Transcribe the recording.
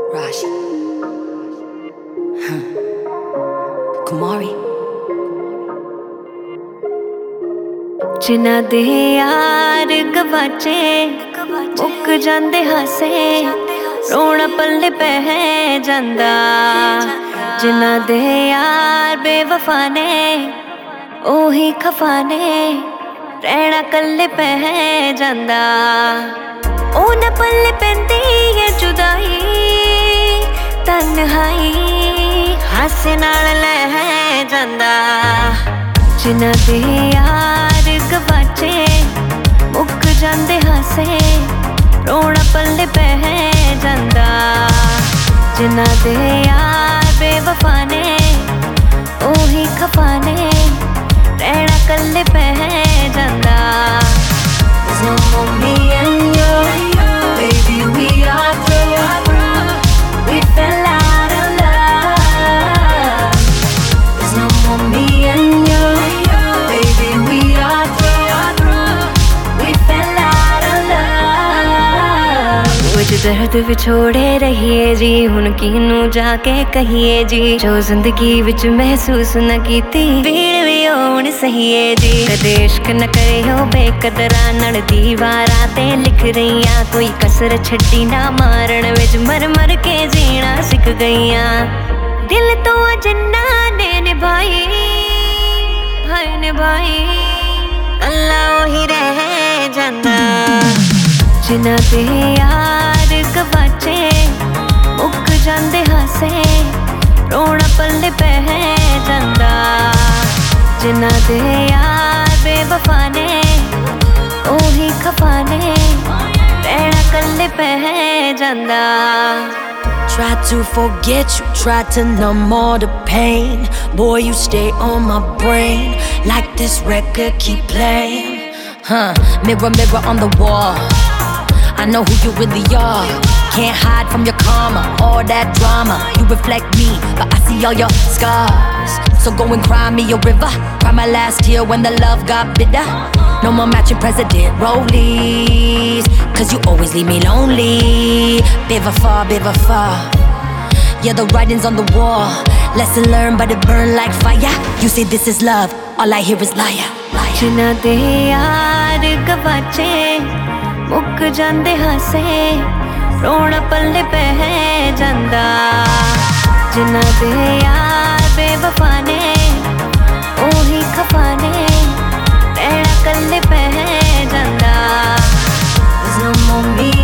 Rashi. Kumari. जिन्हां दे यार गवाचे मुक जांदे हासे रोना पल्ले पै जांदा। जिन्हां दे यार बेवफा ने ओही खफा ने रहना कल्ले पै जांदा। ओ न पल्ले पैंदी है जुदाई तन्हाई हासे नाल लै जांदा। जिन्हां दे यार गवाचे मुक जांदे हासे रोना पल्ले पै जांदा। जिन्हां दे यार बेवफा ने ओही खफा ने रहना कल्ले पै जांदा। There's no more me and you, baby we are through. We fell out of love. There's no more me and you, baby we are through. We fell out of love. कुछ दर्द विछोड़े रहिए जी हुण किनू जाके कहिए जी। जो जिंदगी विच महसूस न कीती भीड़ भी होण सहीए जी। कदे इश्क न करे हो बेकदरा नाल दीवारां ते लिख रहीआं। कोई कसर छड्डी ना मारण विच मर मर के जीना सिख गईआं। दिल तो जिन्ना ने निभाई हाय निभाई अल्लाह ओही रह जांदा। जिन्हां दे यार गवाचे मुक जांदे हासे रोना पल्ले पै जांदा। जिन्हां दे यार बेवफा ने ओही खफा ने रहना कल्ले पै जांदा। Tried to forget you, tried to numb all the pain. Boy, you stay on my brain like this record keep playing. Mirror, mirror on the wall, I know who you really are. Can't hide from your karma, all that drama. You reflect me, but I see all your scars. So go and cry me a river, cry my last tear when the love got bitter. No more matching president rollies, cause you always leave me lonely. Biva far. Yeah, the writing's on the wall. Lesson learned, but it burn like fire. You say this is love, all I hear is liar. जिन्हां दे यार गवाचे मुक जांदे हासे रोना पल्ले पै जांदा। जिन्हां दे यार बेवफा ने ओही खफा ने रहना कल्ले पै जांदा। There's no more me